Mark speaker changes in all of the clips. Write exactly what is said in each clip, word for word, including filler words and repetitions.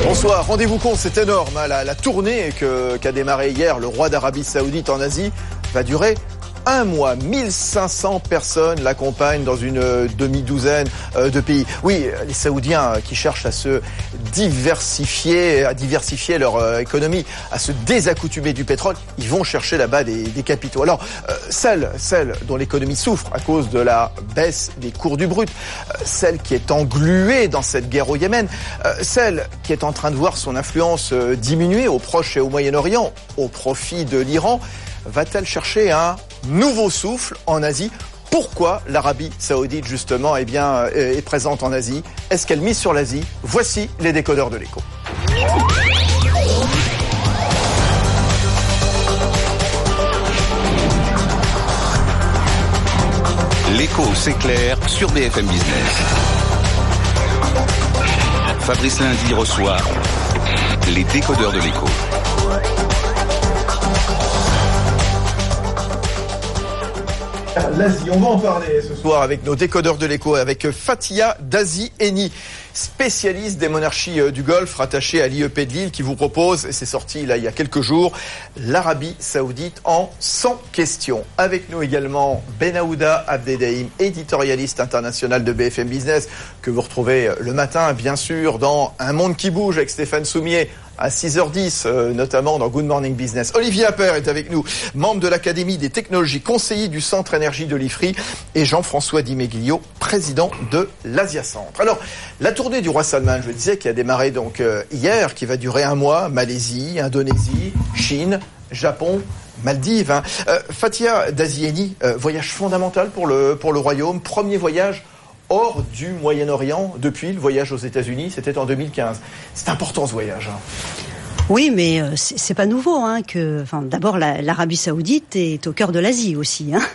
Speaker 1: Bonsoir, rendez-vous compte, c'est énorme. Hein, la, la tournée que, qu'a démarré hier le roi d'Arabie Saoudite en Asie va durer un mois. mille cinq cents personnes l'accompagnent dans une demi-douzaine de pays. Oui, les Saoudiens qui cherchent à se diversifier, à diversifier leur économie, à se désaccoutumer du pétrole, ils vont chercher là-bas des, des capitaux. Alors, euh, celle, celle dont l'économie souffre à cause de la baisse des cours du brut, euh, celle qui est engluée dans cette guerre au Yémen, euh, celle qui est en train de voir son influence euh, diminuer au Proche et au Moyen-Orient au profit de l'Iran, va-t-elle chercher un nouveau souffle en Asie? Pourquoi l'Arabie Saoudite, justement, eh bien, est présente en Asie? Est-ce qu'elle mise sur l'Asie? Voici les décodeurs de l'écho.
Speaker 2: L'écho s'éclaire sur B F M Business. Fabrice Lundi reçoit les décodeurs de l'écho.
Speaker 1: L'Asie, on va en parler ce soir avec nos décodeurs de l'écho, avec Fathia Dazi-Eni, spécialiste des monarchies du Golfe, rattachée à l'I E P de Lille, qui vous propose, et c'est sorti là il y a quelques jours, l'Arabie Saoudite en cent questions. Avec nous également Benaouda Abdedaïm, éditorialiste international de B F M Business, que vous retrouvez le matin, bien sûr, dans Un monde qui bouge avec Stéphane Soumier, à six heures dix, euh, notamment dans Good Morning Business. Olivier Appert est avec nous, membre de l'Académie des technologies, conseiller du Centre Énergie de l'I F R I, et Jean-François Di Meglio, président de l'Asia Centre. Alors, la tournée du roi Salman, je le disais, qui a démarré donc euh, hier, qui va durer un mois, Malaisie, Indonésie, Chine, Japon, Maldives. Hein. Euh, Fathia Dazi-Eni, euh, voyage fondamental pour le, pour le royaume, premier voyage hors du Moyen-Orient depuis le voyage aux États-Unis, c'était en deux mille quinze. C'est important ce voyage. Hein.
Speaker 3: Oui, mais euh, c'est, c'est pas nouveau. Hein, que, enfin, d'abord, la, l'Arabie Saoudite est au cœur de l'Asie aussi. Hein,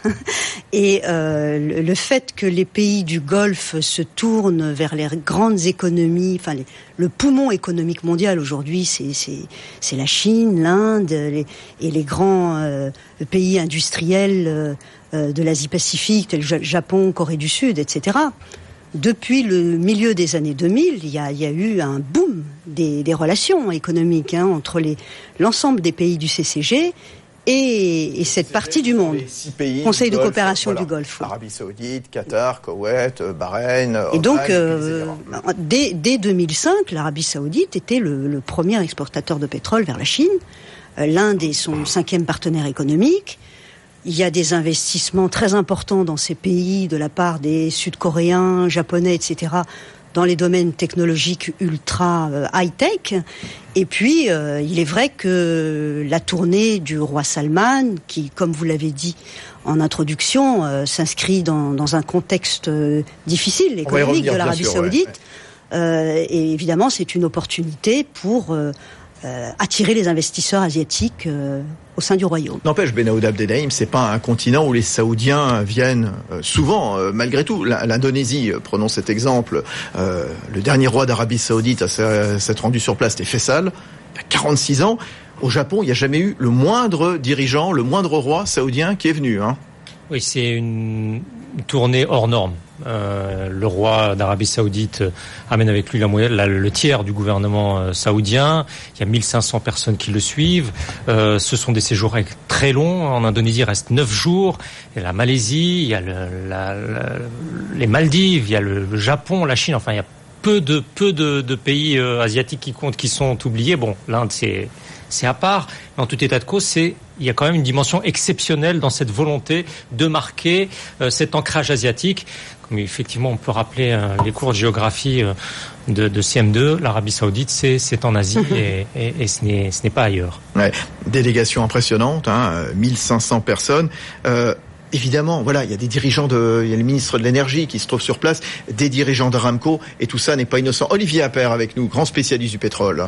Speaker 3: et euh, le, le fait que les pays du Golfe se tournent vers les grandes économies, enfin, les, le poumon économique mondial aujourd'hui, c'est, c'est, c'est la Chine, l'Inde les, et les grands euh, pays industriels euh, de l'Asie-Pacifique, tels le Japon, Corée du Sud, et cetera. Depuis le milieu des années deux mille, il y a, il y a eu un boom des, des relations économiques hein, entre les, l'ensemble des pays du C C G et, et cette partie du monde. Conseil de Golfe, coopération voilà, du Golfe.
Speaker 1: Arabie Saoudite, Qatar, Koweït, Bahreïn.
Speaker 3: Et Oman, donc, euh, dès, dès deux mille cinq, l'Arabie Saoudite était le, le premier exportateur de pétrole vers la Chine. Euh, L'Inde est son cinquième partenaire économique. Il y a des investissements très importants dans ces pays de la part des Sud-Coréens, Japonais, et cetera, dans les domaines technologiques ultra euh, high-tech. Et puis, euh, il est vrai que la tournée du roi Salman, qui, comme vous l'avez dit en introduction, euh, s'inscrit dans, dans un contexte euh, difficile, économique de l'Arabie sûr, Saoudite, ouais, ouais. Euh, et évidemment, c'est une opportunité pour euh, euh, attirer les investisseurs asiatiques euh, au sein du royaume.
Speaker 1: N'empêche, Benaouda Abdedaïm, c'est pas un continent où les Saoudiens viennent euh, souvent, euh, malgré tout. L'Indonésie, euh, prenons cet exemple, euh, le dernier roi d'Arabie Saoudite à s'être rendu sur place, c'était Faisal, il y a quarante-six ans. Au Japon, il n'y a jamais eu le moindre dirigeant, le moindre roi saoudien qui est venu. Hein.
Speaker 4: Oui, c'est une tournée hors norme. Euh, le roi d'Arabie Saoudite amène avec lui la moyenne, la, le tiers du gouvernement euh, saoudien. Il y a mille cinq cents personnes qui le suivent. Euh, ce sont des séjours très longs. En Indonésie, il reste neuf jours. Il y a la Malaisie, il y a le, la, la, les Maldives, il y a le, le Japon, la Chine. Enfin, il y a peu de peu de, de pays euh, asiatiques qui comptent, qui sont oubliés. Bon, l'Inde, c'est c'est à part. Mais en tout état de cause, c'est il y a quand même une dimension exceptionnelle dans cette volonté de marquer euh, cet ancrage asiatique. Comme effectivement, on peut rappeler euh, les cours de géographie euh, de, de C M deux, l'Arabie Saoudite, c'est, c'est en Asie et, et, et ce, n'est, ce n'est pas ailleurs.
Speaker 1: Ouais, délégation impressionnante, hein, mille cinq cents personnes. Euh, évidemment, voilà, il y a des dirigeants de, il y a le ministre de l'énergie qui se trouve sur place, des dirigeants d'Aramco, et tout ça n'est pas innocent. Olivier Appert avec nous, grand spécialiste du pétrole.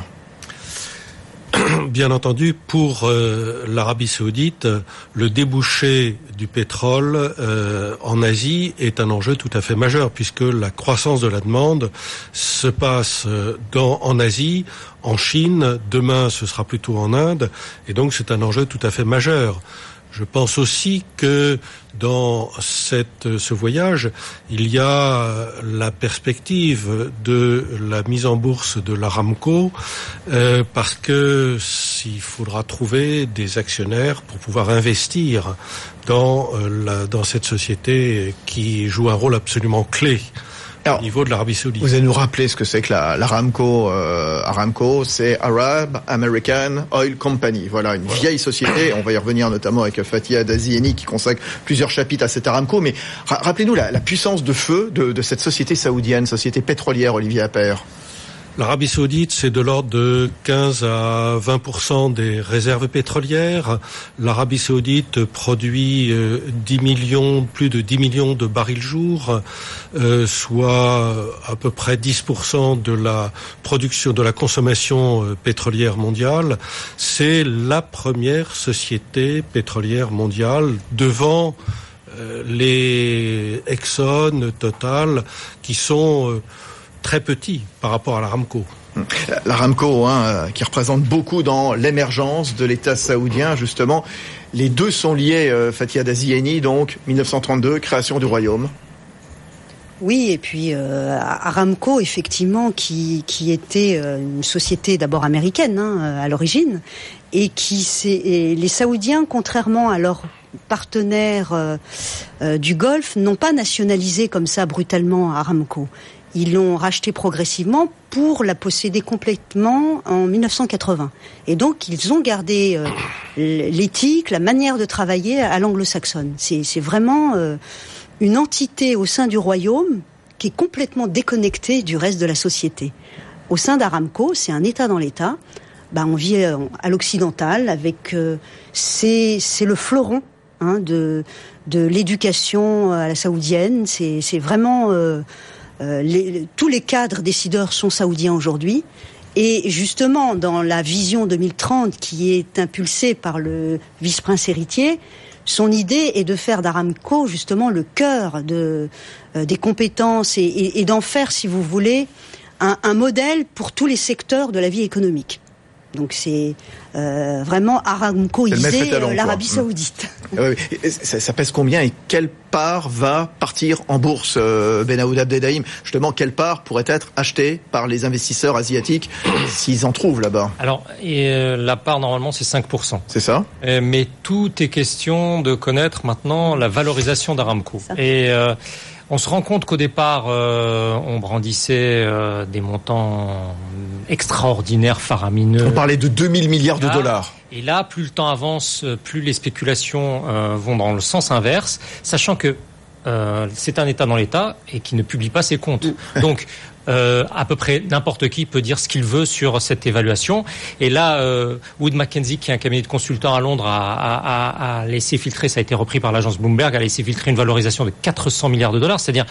Speaker 5: Bien entendu, pour euh, l'Arabie Saoudite, le débouché du pétrole euh, en Asie est un enjeu tout à fait majeur, puisque la croissance de la demande se passe dans, en Asie, en Chine, demain ce sera plutôt en Inde, et donc c'est un enjeu tout à fait majeur. Je pense aussi que dans cette, ce voyage, il y a la perspective de la mise en bourse de l'Aramco, euh, parce que s'il faudra trouver des actionnaires pour pouvoir investir dans, euh, la, dans cette société qui joue un rôle absolument clé. Alors, au niveau de l'Arabie Saoudite.
Speaker 1: Vous allez nous rappeler ce que c'est que la, l'Aramco. Euh, Aramco, c'est Arab American Oil Company. Voilà, une voilà. vieille société. On va y revenir notamment avec Fathia Dazi Eni qui consacre plusieurs chapitres à cette Aramco. Mais ra- rappelez-nous la, la puissance de feu de, de cette société saoudienne, société pétrolière, Olivier Appert.
Speaker 5: L'Arabie Saoudite, c'est de l'ordre de quinze à vingt pour cent des réserves pétrolières. L'Arabie Saoudite produit euh, dix millions, plus de dix millions de barils jour, euh, soit à peu près dix pour cent de la production, de la consommation euh, pétrolière mondiale. C'est la première société pétrolière mondiale devant euh, les Exxon, Total, qui sont euh, très petit par rapport à l'Aramco.
Speaker 1: L'Aramco, hein, qui représente beaucoup dans l'émergence de l'État saoudien, justement. Les deux sont liés, euh, Fathia Dazi Eni, donc dix-neuf cent trente-deux, création du royaume.
Speaker 3: Oui, et puis euh, Aramco, effectivement, qui, qui était euh, une société d'abord américaine hein, à l'origine, et qui s'est, et les Saoudiens, contrairement à leurs partenaires euh, euh, du Golfe, n'ont pas nationalisé comme ça brutalement Aramco. Ils l'ont racheté progressivement pour la posséder complètement en dix-neuf cent quatre-vingts. Et donc, ils ont gardé euh, l'éthique, la manière de travailler à l'anglo-saxonne. C'est, c'est vraiment euh, une entité au sein du royaume qui est complètement déconnectée du reste de la société. Au sein d'Aramco, c'est un État dans l'État. Ben, on vit euh, à l'occidental avec... Euh, c'est, c'est le fleuron hein, de, de l'éducation à la saoudienne. C'est, c'est vraiment... Euh, Euh, les, tous les cadres décideurs sont saoudiens aujourd'hui. Et justement, dans la vision deux mille trente qui est impulsée par le vice-prince héritier, son idée est de faire d'Aramco justement le cœur de, euh, des compétences et, et, et d'en faire, si vous voulez, un, un modèle pour tous les secteurs de la vie économique. Donc c'est euh, vraiment Aramcoiser euh, l'Arabie Saoudite.
Speaker 1: Euh, ça, ça pèse combien et quelle part va partir en bourse, euh, Benaoud Abdeldaïm ? Justement, quelle part pourrait être achetée par les investisseurs asiatiques s'ils en trouvent là-bas ?
Speaker 4: Alors, et, euh, la part normalement c'est cinq pour cent.
Speaker 1: C'est ça ?
Speaker 4: euh, Mais tout est question de connaître maintenant la valorisation d'Aramco. Et euh, on se rend compte qu'au départ, euh, on brandissait euh, des montants extraordinaires, faramineux.
Speaker 1: On parlait de deux mille milliards de dollars.
Speaker 4: Et là, plus le temps avance, plus les spéculations euh, vont dans le sens inverse, sachant que euh, c'est un État dans l'État et qui ne publie pas ses comptes. Donc, euh, à peu près n'importe qui peut dire ce qu'il veut sur cette évaluation. Et là, euh, Wood Mackenzie, qui est un cabinet de consultants à Londres, a, a, a, a laissé filtrer, ça a été repris par l'agence Bloomberg, a laissé filtrer une valorisation de quatre cents milliards de dollars, c'est-à-dire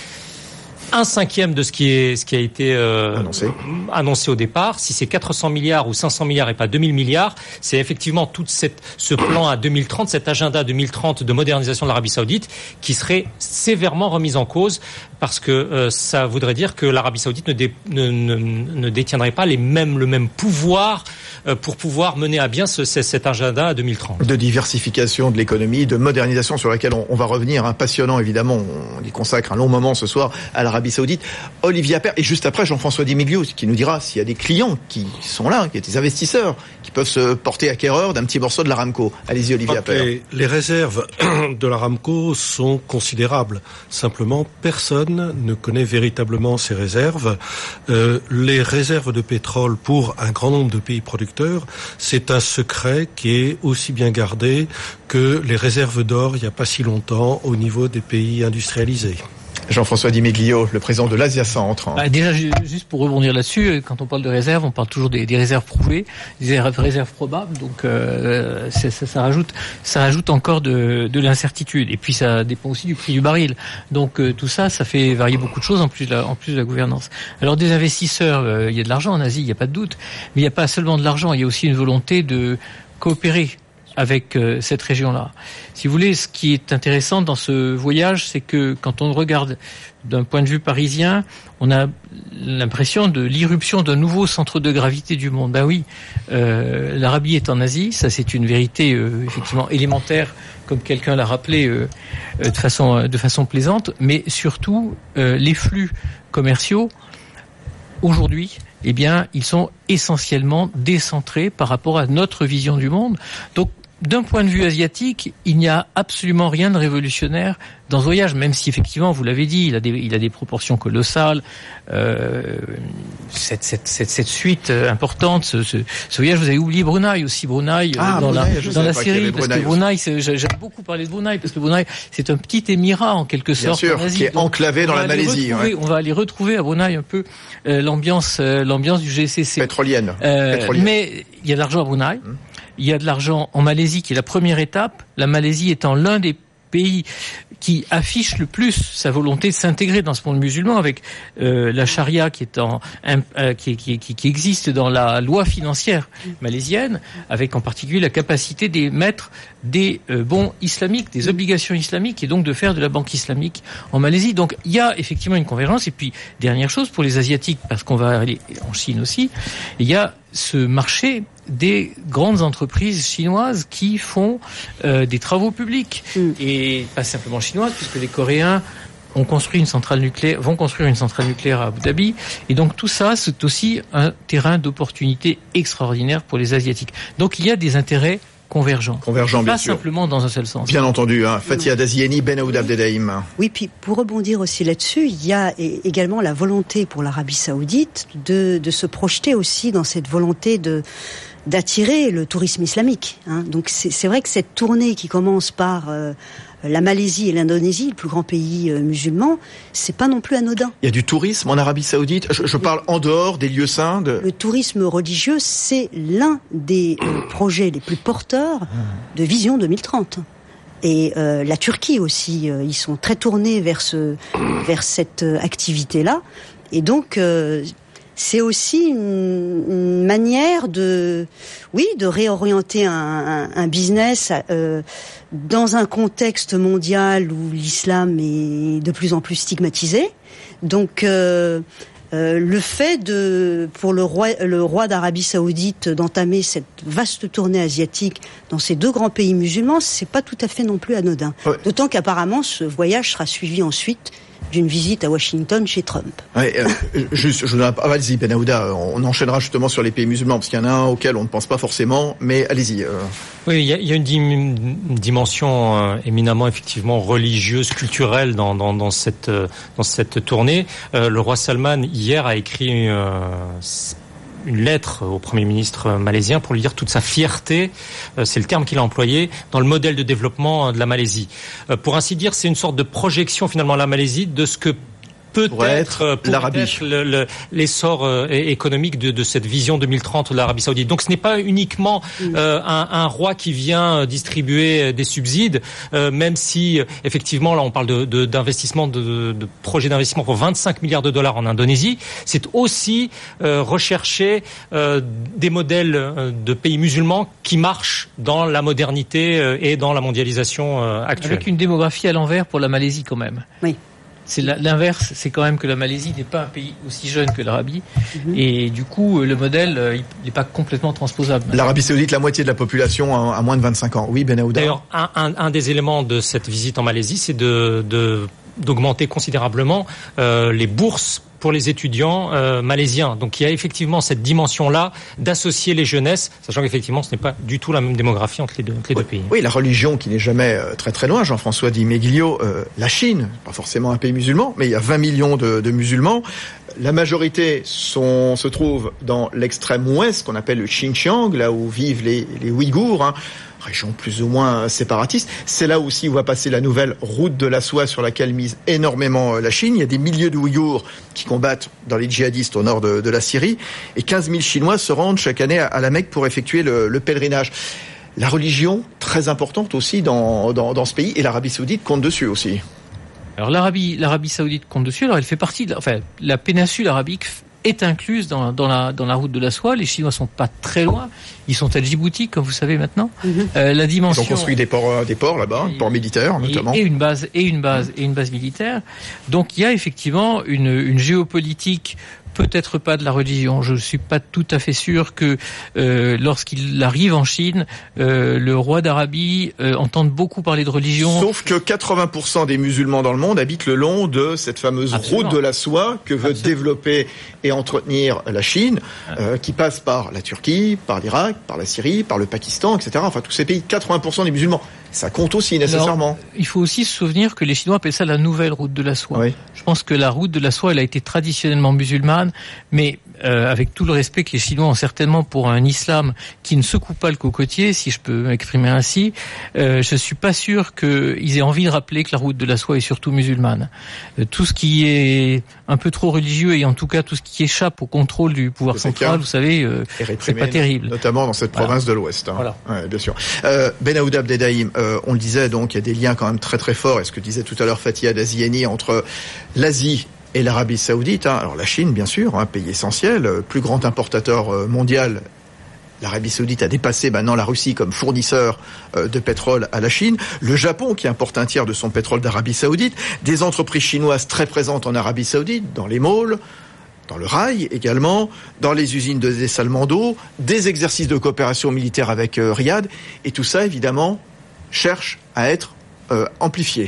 Speaker 4: un cinquième de ce qui est ce qui a été euh,
Speaker 1: annoncé.
Speaker 4: annoncé au départ. Si c'est quatre cents milliards ou cinq cents milliards et pas deux mille milliards, c'est effectivement tout cette ce plan à deux mille trente, cet agenda deux mille trente de modernisation de l'Arabie Saoudite qui serait sévèrement remis en cause parce que euh, ça voudrait dire que l'Arabie Saoudite ne, dé, ne, ne, ne détiendrait pas les mêmes le même pouvoir euh, pour pouvoir mener à bien ce, cet agenda à deux mille trente.
Speaker 1: De diversification de l'économie, de modernisation sur laquelle on, on va revenir, hein, passionnant évidemment. On y consacre un long moment ce soir à l'Arabie Saoudite. Olivier Appert, et juste après Jean-François Dimiglio qui nous dira s'il y a des clients qui sont là, qui sont des investisseurs, qui peuvent se porter acquéreurs d'un petit morceau de l'Aramco. Allez-y Olivier Appert.
Speaker 5: Les, les réserves de l'Aramco sont considérables. Simplement, personne ne connaît véritablement ces réserves. Euh, les réserves de pétrole pour un grand nombre de pays producteurs, c'est un secret qui est aussi bien gardé que les réserves d'or il n'y a pas si longtemps au niveau des pays industrialisés.
Speaker 1: Jean-François Dimiglio, le président de l'Asia Centre.
Speaker 6: Bah déjà, juste pour rebondir là-dessus, quand on parle de réserves, on parle toujours des, des réserves prouvées, des réserves probables. Donc, euh, ça, ça, ça rajoute, ça rajoute encore de, de l'incertitude. Et puis, ça dépend aussi du prix du baril. Donc, euh, tout ça, ça fait varier beaucoup de choses en plus de la, en plus de la gouvernance. Alors, des investisseurs, euh, il y a de l'argent en Asie, il n'y a pas de doute, mais il n'y a pas seulement de l'argent, il y a aussi une volonté de coopérer avec euh, cette région-là. Si vous voulez, ce qui est intéressant dans ce voyage, c'est que quand on regarde d'un point de vue parisien, on a l'impression de l'irruption d'un nouveau centre de gravité du monde. Ben oui, euh, l'Arabie est en Asie, ça c'est une vérité euh, effectivement élémentaire, comme quelqu'un l'a rappelé euh, euh, de façon de façon plaisante, mais surtout euh, les flux commerciaux aujourd'hui, eh bien, ils sont essentiellement décentrés par rapport à notre vision du monde. Donc, d'un point de vue asiatique, il n'y a absolument rien de révolutionnaire dans ce voyage, même si effectivement, vous l'avez dit, il a des, il a des proportions colossales. Euh, cette, cette, cette, cette suite importante, ce, ce, ce voyage, vous avez oublié Brunei aussi, Brunei
Speaker 1: ah,
Speaker 6: dans
Speaker 1: Brunei,
Speaker 6: la, dans la série, parce que Brunei, c'est, j'aime beaucoup parler de Brunei, parce que Brunei, c'est un petit émirat en quelque sorte.
Speaker 1: Bien sûr,
Speaker 6: en Asie,
Speaker 1: qui est enclavé dans la Malaisie.
Speaker 6: Ouais. On va aller retrouver à Brunei un peu euh, l'ambiance, euh, l'ambiance du G C C.
Speaker 1: Pétrolienne.
Speaker 6: Euh,
Speaker 1: Pétrolienne.
Speaker 6: Mais il y a de l'argent à Brunei.
Speaker 1: Hum.
Speaker 6: Il y a de l'argent en Malaisie, qui est la première étape. La Malaisie étant l'un des pays qui affiche le plus sa volonté de s'intégrer dans ce monde musulman, avec euh, la charia qui est en euh, qui, qui, qui, qui existe dans la loi financière malaisienne, avec en particulier la capacité d'émettre des euh, bons islamiques, des obligations islamiques, et donc de faire de la banque islamique en Malaisie. Donc il y a effectivement une convergence. Et puis dernière chose pour les Asiatiques, parce qu'on va aller en Chine aussi, il y a ce marché des grandes entreprises chinoises qui font euh, des travaux publics, mm. et pas simplement chinoises, puisque les Coréens ont construit une centrale nucléaire, vont construire une centrale nucléaire à Abu Dhabi, et donc tout ça, c'est aussi un terrain d'opportunité extraordinaire pour les Asiatiques. Donc il y a des intérêts convergents.
Speaker 1: Convergents, bien
Speaker 6: pas
Speaker 1: sûr.
Speaker 6: Pas simplement dans un seul sens.
Speaker 1: Bien entendu, hein. Fathia Dazi Eni, Ben Aouda Abdeldaïm.
Speaker 3: Oui, puis pour rebondir aussi là-dessus, il y a également la volonté pour l'Arabie Saoudite de, de se projeter aussi dans cette volonté de d'attirer le tourisme islamique. Hein. Donc c'est, c'est vrai que cette tournée qui commence par euh, la Malaisie et l'Indonésie, le plus grand pays euh, musulman, c'est pas non plus anodin.
Speaker 1: Il y a du tourisme en Arabie Saoudite. Je, je parle en dehors des lieux saints. De...
Speaker 3: Le tourisme religieux, c'est l'un des euh, projets les plus porteurs de Vision deux mille trente. Et euh, la Turquie aussi, euh, ils sont très tournés vers ce, vers cette euh, activité-là. Et donc euh, c'est aussi une, une manière de, oui, de réorienter un, un, un business euh, dans un contexte mondial où l'islam est de plus en plus stigmatisé. Donc, euh, euh, le fait de, pour le roi, le roi d'Arabie Saoudite d'entamer cette vaste tournée asiatique dans ces deux grands pays musulmans, c'est pas tout à fait non plus anodin. Ouais. D'autant qu'apparemment, ce voyage sera suivi ensuite d'une visite à Washington chez Trump.
Speaker 1: Ouais, euh, juste, je vous donne ah, allez-y, Ben Aouda, on enchaînera justement sur les pays musulmans, parce qu'il y en a un auquel on ne pense pas forcément, mais allez-y. Euh...
Speaker 4: Oui, il y a, il y a une, dim- une dimension euh, éminemment, effectivement, religieuse, culturelle dans, dans, dans, cette, euh, dans cette tournée. Euh, le roi Salman, hier, a écrit euh, une lettre au Premier ministre malaisien pour lui dire toute sa fierté, euh, c'est le terme qu'il a employé, dans le modèle de développement de la Malaisie. Euh, pour ainsi dire, c'est une sorte de projection finalement à la Malaisie de ce que peut-être
Speaker 1: être l'Arabie.
Speaker 4: Être le, le, l'essor euh, économique de, de cette vision deux mille trente de l'Arabie Saoudite. Donc ce n'est pas uniquement euh, un, un roi qui vient distribuer des subsides, euh, même si effectivement là on parle de, de, d'investissement, de, de projets d'investissement pour vingt-cinq milliards de dollars en Indonésie. C'est aussi euh, rechercher euh, des modèles de pays musulmans qui marchent dans la modernité euh, et dans la mondialisation euh, actuelle.
Speaker 6: Avec une démographie à l'envers pour la Malaisie quand même.
Speaker 3: Oui.
Speaker 6: C'est l'inverse, c'est quand même que la Malaisie n'est pas un pays aussi jeune que l'Arabie, mmh. et du coup le modèle il n'est pas complètement transposable.
Speaker 1: L'Arabie Saoudite, la moitié de la population à moins de vingt-cinq ans. Oui, Ben Aouda.
Speaker 4: D'ailleurs, un, un, un des éléments de cette visite en Malaisie, c'est de, de d'augmenter considérablement euh, les bourses pour les étudiants euh, malaisiens. Donc il y a effectivement cette dimension-là d'associer les jeunesses, sachant qu'effectivement ce n'est pas du tout la même démographie entre les deux, entre les
Speaker 1: oui,
Speaker 4: deux pays.
Speaker 1: Oui, la religion qui n'est jamais euh, très très loin, Jean-François Di Meglio, euh, la Chine, pas forcément un pays musulman, mais il y a vingt millions de, de musulmans. La majorité sont, se trouve dans l'extrême ouest, qu'on appelle le Xinjiang, là où vivent les, les Ouïghours, hein, région plus ou moins séparatiste. C'est là aussi où va passer la nouvelle route de la soie sur laquelle mise énormément la Chine. Il y a des milliers de Ouïghours qui combattent dans les djihadistes au nord de, de la Syrie, et quinze mille Chinois se rendent chaque année à, à la Mecque pour effectuer le, le pèlerinage. La religion, très importante aussi dans, dans, dans ce pays, et l'Arabie Saoudite compte dessus aussi.
Speaker 6: Alors l'Arabie, l'Arabie Saoudite compte dessus. Alors elle fait partie, de, enfin la péninsule arabique est incluse dans, dans, la, dans la route de la soie. Les Chinois sont pas très loin. Ils sont à Djibouti, comme vous savez maintenant. Mm-hmm. Euh, la dimension.
Speaker 1: Ils ont construit des ports, des ports là-bas, des ports militaires notamment.
Speaker 6: Et, et une base, et une base, et une base militaire. Donc il y a effectivement une, une géopolitique. Peut-être pas de la religion. Je ne suis pas tout à fait sûr que euh, lorsqu'il arrive en Chine, euh, le roi d'Arabie euh, entende beaucoup parler de religion.
Speaker 1: Sauf que quatre-vingts pour cent des musulmans dans le monde habitent le long de cette fameuse Absolument. route de la soie que veut Absolument. développer et entretenir la Chine, euh, qui passe par la Turquie, par l'Irak, par la Syrie, par le Pakistan, et cetera. Enfin, tous ces pays, quatre-vingts pour cent des musulmans. Ça compte aussi nécessairement.
Speaker 6: Alors, il faut aussi se souvenir que les Chinois appellent ça la nouvelle route de la soie. Oui. Je pense que la route de la soie, elle a été traditionnellement musulmane, mais euh, avec tout le respect que les Chinois ont certainement pour un islam qui ne secoue pas le cocotier, si je peux m'exprimer ainsi, euh, je suis pas sûr qu'ils aient envie de rappeler que la route de la soie est surtout musulmane. Euh, tout ce qui est un peu trop religieux et en tout cas tout ce qui échappe au contrôle du pouvoir central, vous savez, euh, c'est pas terrible.
Speaker 1: Notamment dans cette province voilà. de l'Ouest. Hein. Voilà. Ouais, bien sûr. Euh, Ben Aouda Abdeldaïm, euh, on le disait donc, il y a des liens quand même très très forts. Et ce que disait tout à l'heure Fathia Dazi Henni entre l'Asie et l'Arabie Saoudite. Hein. Alors la Chine, bien sûr, hein, pays essentiel, plus grand importateur mondial. L'Arabie Saoudite a dépassé maintenant la Russie comme fournisseur euh, de pétrole à la Chine. Le Japon qui importe un tiers de son pétrole d'Arabie Saoudite. Des entreprises chinoises très présentes en Arabie Saoudite, dans les malls, dans le rail également, dans les usines de dessalement d'eau, des exercices de coopération militaire avec euh, Riyad. Et tout ça, évidemment, cherche à être euh, amplifié.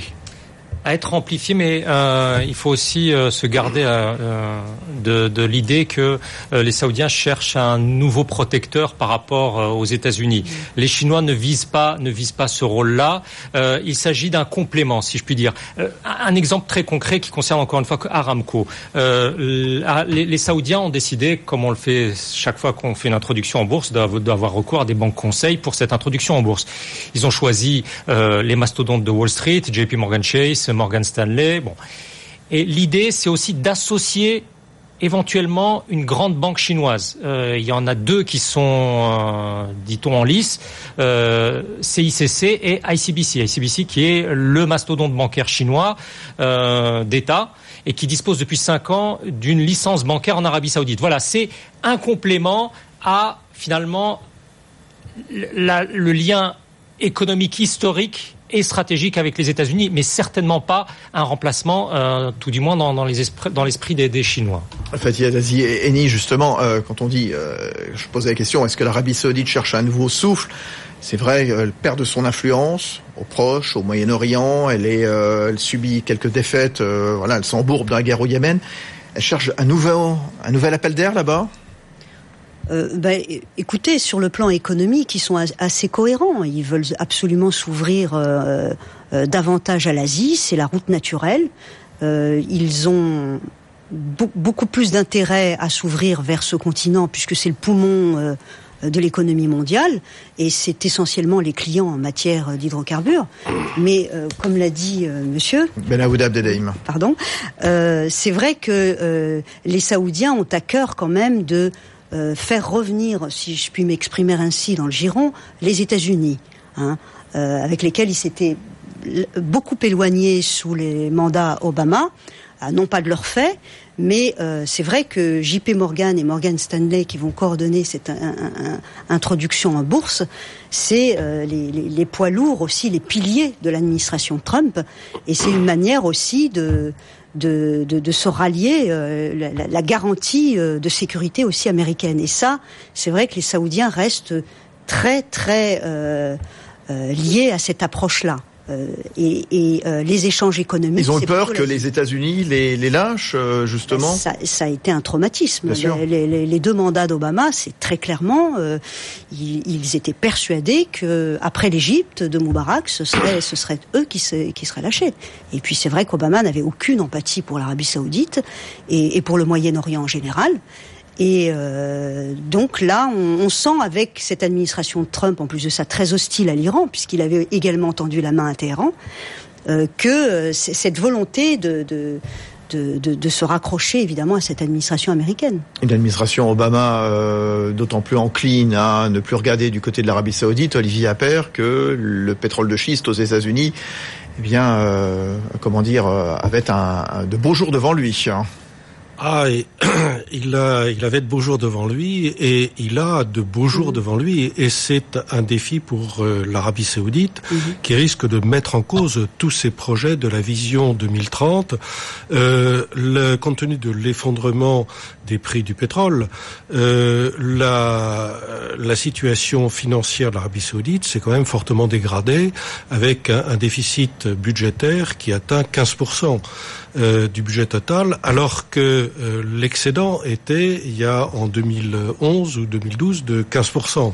Speaker 4: À être amplifié, mais euh, il faut aussi euh, se garder euh, de, de l'idée que euh, les Saoudiens cherchent un nouveau protecteur par rapport euh, aux États-Unis. Mmh. Les Chinois ne visent pas, ne visent pas ce rôle-là. Euh, il s'agit d'un complément, si je puis dire. Euh, un exemple très concret qui concerne encore une fois Aramco. Euh, les, les Saoudiens ont décidé, comme on le fait chaque fois qu'on fait une introduction en bourse, d'avoir recours à des banques conseils pour cette introduction en bourse. Ils ont choisi euh, les mastodontes de Wall Street, J P Morgan Chase, Morgan Stanley, bon. Et l'idée, c'est aussi d'associer éventuellement une grande banque chinoise. Euh, il y en a deux qui sont, euh, dit-on, en lice, euh, C I C C et I C B C. I C B C qui est le mastodonte bancaire chinois euh, d'État et qui dispose depuis cinq ans d'une licence bancaire en Arabie Saoudite. Voilà, c'est un complément à, finalement, la, le lien économique historique et stratégique avec les États-Unis, mais certainement pas un remplacement, euh, tout du moins dans, dans, les esprits, dans l'esprit des, des Chinois.
Speaker 1: Fathia Dazi Henni, justement, euh, quand on dit, euh, je posais la question, est-ce que l'Arabie Saoudite cherche un nouveau souffle ? C'est vrai, elle perd de son influence au Proche, au Moyen-Orient, elle, est, euh, elle subit quelques défaites, euh, voilà, elle s'embourbe dans la guerre au Yémen. Elle cherche un nouvel, un nouvel appel d'air là-bas ?
Speaker 3: Euh, ben, écoutez, sur le plan économique, ils sont assez cohérents. Ils veulent absolument s'ouvrir euh, euh, davantage à l'Asie. C'est la route naturelle. Euh, ils ont be- beaucoup plus d'intérêt à s'ouvrir vers ce continent puisque c'est le poumon euh, de l'économie mondiale et c'est essentiellement les clients en matière d'hydrocarbures. Mais euh, comme l'a dit euh, Monsieur
Speaker 1: Ben Aouda Abdeldaïm,
Speaker 3: pardon, euh, c'est vrai que euh, les Saoudiens ont à cœur quand même de Euh, faire revenir, si je puis m'exprimer ainsi, dans le giron, les États-Unis, hein, euh, avec lesquels ils s'étaient beaucoup éloignés sous les mandats Obama, euh, non pas de leur fait, mais euh, c'est vrai que J P Morgan et Morgan Stanley, qui vont coordonner cette un, un, un, introduction en bourse, c'est euh, les, les, les poids lourds aussi, les piliers de l'administration Trump, et c'est une manière aussi de De, de, de se rallier euh, la, la garantie euh, de sécurité aussi américaine. Et ça, c'est vrai que les Saoudiens restent très très euh, euh, liés à cette approche-là. Euh, et et euh, les échanges économiques.
Speaker 1: Ils ont peur que la... les États-Unis les, les lâchent, euh, justement.
Speaker 3: Ça, ça a été un traumatisme. Les, les, les deux mandats d'Obama, c'est très clairement, euh, ils, ils étaient persuadés que après l'Égypte de Moubarak, ce serait, ce serait eux qui, se, qui seraient lâchés. Et puis c'est vrai qu'Obama n'avait aucune empathie pour l'Arabie Saoudite et, et pour le Moyen-Orient en général. Et euh, donc là, on, on sent avec cette administration de Trump, en plus de ça très hostile à l'Iran, puisqu'il avait également tendu la main à Téhéran, euh, que euh, c'est cette volonté de, de, de, de, de se raccrocher évidemment à cette administration américaine.
Speaker 1: Une administration Obama euh, d'autant plus encline à ne plus regarder du côté de l'Arabie Saoudite, Olivier Appert, que le pétrole de schiste aux États-Unis, eh bien, euh, comment dire, euh, avait un, un, de beaux jours devant lui. Hein.
Speaker 5: Ah, et, il a, il avait de beaux jours devant lui, et il a de beaux jours mmh. devant lui, et c'est un défi pour euh, l'Arabie Saoudite mmh. qui risque de mettre en cause tous ses projets de la vision deux mille trente. Euh, le, compte tenu de l'effondrement des prix du pétrole, euh, la, la situation financière de l'Arabie Saoudite s'est quand même fortement dégradée, avec un, un déficit budgétaire qui atteint quinze pour cent euh, du budget total, alors que Euh, l'excédent était, il y a en deux mille onze ou deux mille douze, de quinze pour cent.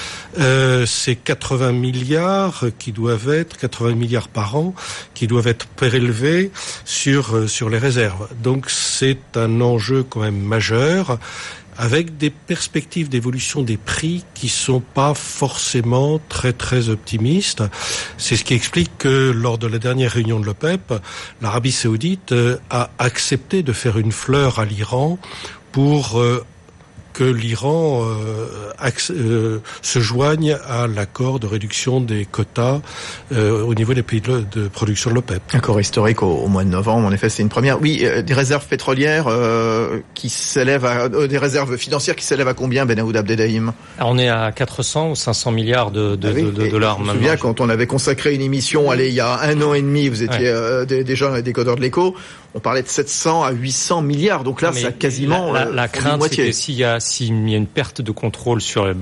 Speaker 5: Euh, c'est quatre-vingts milliards qui doivent être, quatre-vingts milliards par an, qui doivent être prélevés sur, euh, sur les réserves. Donc c'est un enjeu quand même majeur, avec des perspectives d'évolution des prix qui sont pas forcément très très optimistes. C'est ce qui explique que lors de la dernière réunion de l'OPEP, l'Arabie Saoudite a accepté de faire une fleur à l'Iran pour euh, que l'Iran euh, acc- euh, se joigne à l'accord de réduction des quotas euh, au niveau des pays de, de production de l'OPEP.
Speaker 1: Accord historique au, au mois de novembre, en effet, c'est une première. Oui, euh, des réserves pétrolières euh, qui s'élèvent à euh, des réserves financières qui s'élèvent à combien, Benaoud Abdeldaïm?
Speaker 4: Alors on est à quatre cents ou cinq cents milliards de, de, ah oui, de, de dollars.
Speaker 1: Je me souviens quand on avait consacré une émission, allez, il y a un an et demi, vous étiez ouais. euh, des, déjà un décodeur de l'écho. On parlait de sept cents à huit cents milliards, donc là, ça quasiment
Speaker 4: la, la,
Speaker 1: euh,
Speaker 4: la crainte, c'est que s'il y a s'il y a une perte de contrôle sur le,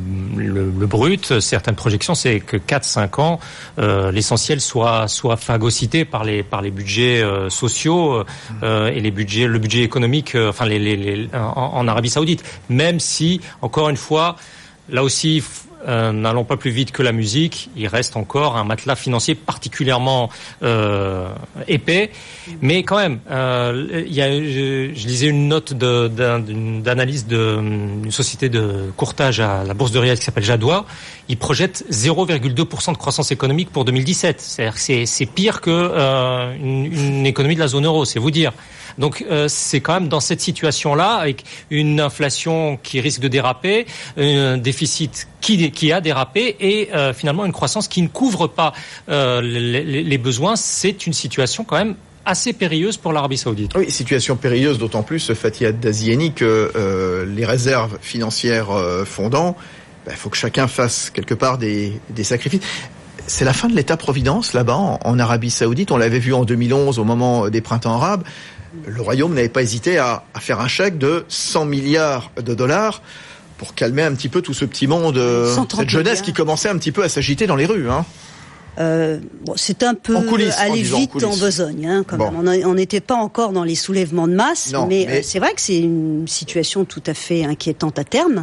Speaker 4: le, le brut, certaines projections, c'est que quatre cinq ans, euh, l'essentiel soit soit phagocyté par les par les budgets euh, sociaux euh, et les budgets le budget économique, euh, enfin les, les, les en, en Arabie Saoudite. Même si, encore une fois, là aussi. Euh, n'allons pas plus vite que la musique, il reste encore un matelas financier particulièrement euh, épais, mais quand même, euh, il y a, je, je lisais une note de, d'un, d'analyse d'une société de courtage à la bourse de Riyad qui s'appelle Jadwa. Il projette zéro virgule deux pour cent de croissance économique pour deux mille dix-sept. C'est-à-dire que c'est, c'est pire que euh, une, une économie de la zone euro, c'est vous dire. Donc euh, c'est quand même dans cette situation-là, avec une inflation qui risque de déraper, un déficit qui, qui a dérapé et euh, finalement une croissance qui ne couvre pas euh, les, les besoins, c'est une situation quand même assez périlleuse pour l'Arabie Saoudite.
Speaker 1: Oui, situation périlleuse d'autant plus, Fathia Daziani, que euh, les réserves financières euh, fondant, il bah, faut que chacun fasse quelque part des, des sacrifices. C'est la fin de l'État-providence là-bas en, en Arabie Saoudite. On l'avait vu en deux mille onze au moment des printemps arabes. Le Royaume n'avait pas hésité à, à faire un chèque de cent milliards de dollars pour calmer un petit peu tout ce petit monde, euh, cette jeunesse qui commençait un petit peu à s'agiter dans les rues. Hein.
Speaker 3: Euh, bon, c'est un peu
Speaker 1: coulisses,
Speaker 3: aller
Speaker 1: disant,
Speaker 3: vite en, en besogne, hein, quand
Speaker 1: bon.
Speaker 3: même. On n'était pas encore dans les soulèvements de masse,
Speaker 1: non,
Speaker 3: mais,
Speaker 1: mais...
Speaker 3: Euh, c'est vrai que c'est une situation tout à fait inquiétante à terme.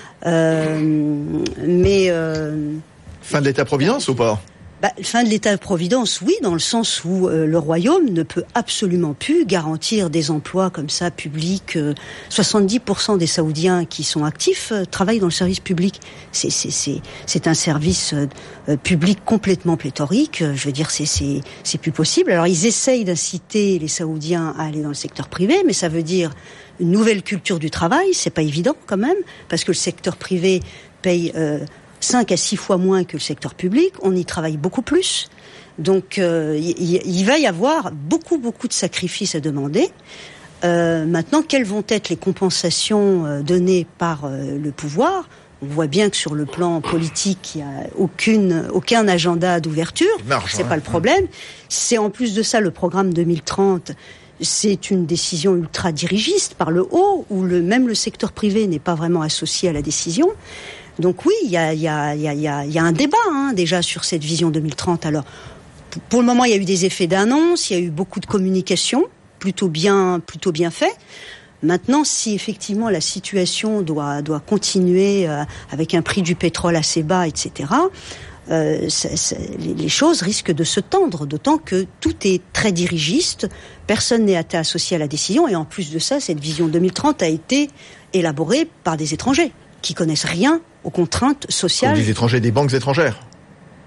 Speaker 3: Euh, mais euh,
Speaker 1: fin de l'État-providence ou pas?
Speaker 3: Bah, fin de l'État-providence, oui, dans le sens où euh, le Royaume ne peut absolument plus garantir des emplois comme ça publics. Euh, soixante-dix pour cent des Saoudiens qui sont actifs euh, travaillent dans le service public. C'est, c'est, c'est, c'est un service euh, public complètement pléthorique. Euh, je veux dire, c'est, c'est, c'est plus possible. Alors, ils essayent d'inciter les Saoudiens à aller dans le secteur privé, mais ça veut dire une nouvelle culture du travail. C'est pas évident quand même, parce que le secteur privé paye euh, cinq à six fois moins que le secteur public, on y travaille beaucoup plus. Donc euh, il, il va y avoir beaucoup, beaucoup de sacrifices à demander. Euh, maintenant, quelles vont être les compensations euh, données par euh, le pouvoir ? On voit bien que sur le plan politique, il n'y a aucune, aucun agenda d'ouverture.
Speaker 1: Marche,
Speaker 3: c'est
Speaker 1: hein.
Speaker 3: pas le problème. C'est en plus de ça le programme deux mille trente. C'est une décision ultra dirigiste par le haut, où le, même le secteur privé n'est pas vraiment associé à la décision. Donc oui, il y a, y, a, y, a, y, a, y a un débat hein, déjà sur cette vision deux mille trente. Alors, pour le moment, il y a eu des effets d'annonce, il y a eu beaucoup de communication, plutôt bien, plutôt bien fait. Maintenant, si effectivement la situation doit, doit continuer euh, avec un prix du pétrole assez bas, et cetera, euh, ça, ça, les, les choses risquent de se tendre, d'autant que tout est très dirigiste, personne n'est associé à la décision, et en plus de ça, cette vision deux mille trente a été élaborée par des étrangers qui connaissent rien aux contraintes sociales.
Speaker 1: Comme des étrangers, des banques étrangères.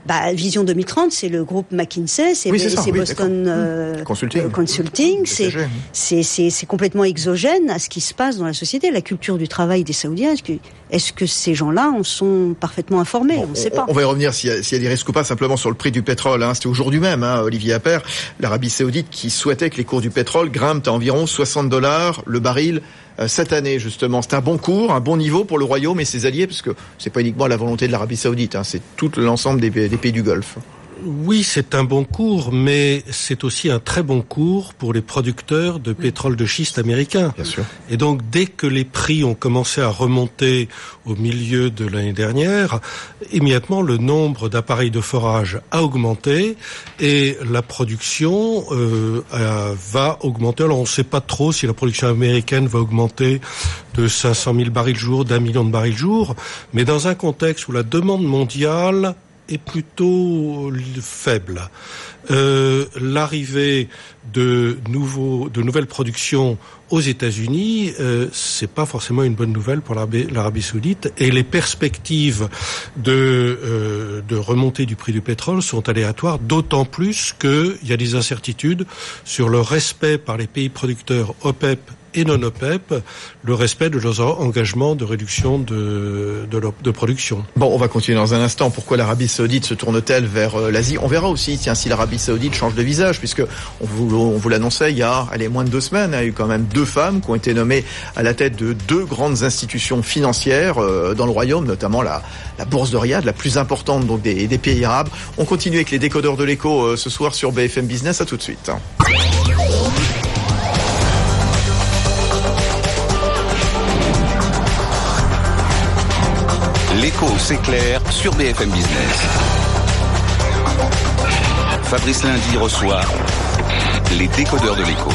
Speaker 3: Bah, Vision deux mille trente, c'est le groupe McKinsey, c'est,
Speaker 1: oui, c'est, ça,
Speaker 3: c'est
Speaker 1: oui,
Speaker 3: Boston euh,
Speaker 1: Consulting.
Speaker 3: Euh, Consulting. C'est,
Speaker 1: c'est,
Speaker 3: c'est, c'est, c'est complètement exogène à ce qui se passe dans la société, la culture du travail des Saoudiens. Est-ce que, est-ce que ces gens-là en sont parfaitement informés?
Speaker 1: Bon,
Speaker 3: on ne sait pas.
Speaker 1: On va y revenir s'il y, a, s'il y a des risques ou pas, simplement sur le prix du pétrole. Hein. C'était aujourd'hui même, hein, Olivier Appert, l'Arabie Saoudite qui souhaitait que les cours du pétrole grimpent à environ soixante dollars le baril euh, cette année, justement. C'est un bon cours, un bon niveau pour le Royaume et ses alliés, parce que c'est pas uniquement la volonté de l'Arabie Saoudite, hein, c'est tout l'ensemble des, des pays du Golfe.
Speaker 5: Oui, c'est un bon cours, mais c'est aussi un très bon cours pour les producteurs de pétrole de schiste américains.
Speaker 1: Bien sûr.
Speaker 5: Et donc, dès que les prix ont commencé à remonter au milieu de l'année dernière, immédiatement, le nombre d'appareils de forage a augmenté et la production euh, va augmenter. Alors, on ne sait pas trop si la production américaine va augmenter de cinq cent mille barils jour, d'un million de barils jour, mais dans un contexte où la demande mondiale est plutôt faible. Euh, l'arrivée de nouveaux, de nouvelles productions aux États-Unis, euh, c'est pas forcément une bonne nouvelle pour l'Arabie, l'Arabie Saoudite, et les perspectives de euh, de remontée du prix du pétrole sont aléatoires, d'autant plus qu'il y a des incertitudes sur le respect par les pays producteurs OPEP et non-OPEP, le respect de leurs engagements de réduction de, de, leur, de production.
Speaker 1: Bon, on va continuer dans un instant. Pourquoi l'Arabie Saoudite se tourne-t-elle vers euh, l'Asie? On verra aussi, tiens, si l'Arabie Saoudite change de visage, puisque on vous, on vous l'annonçait il y a, allez, moins de deux semaines, il y a eu quand même deux femmes qui ont été nommées à la tête de deux grandes institutions financières euh, dans le Royaume, notamment la, la Bourse de Riyad, la plus importante donc des, des pays arabes. On continue avec les décodeurs de l'écho euh, ce soir sur B F M Business. À tout de suite.
Speaker 2: L'écho s'éclaire sur B F M Business. Fabrice Lundi reçoit les décodeurs de l'écho.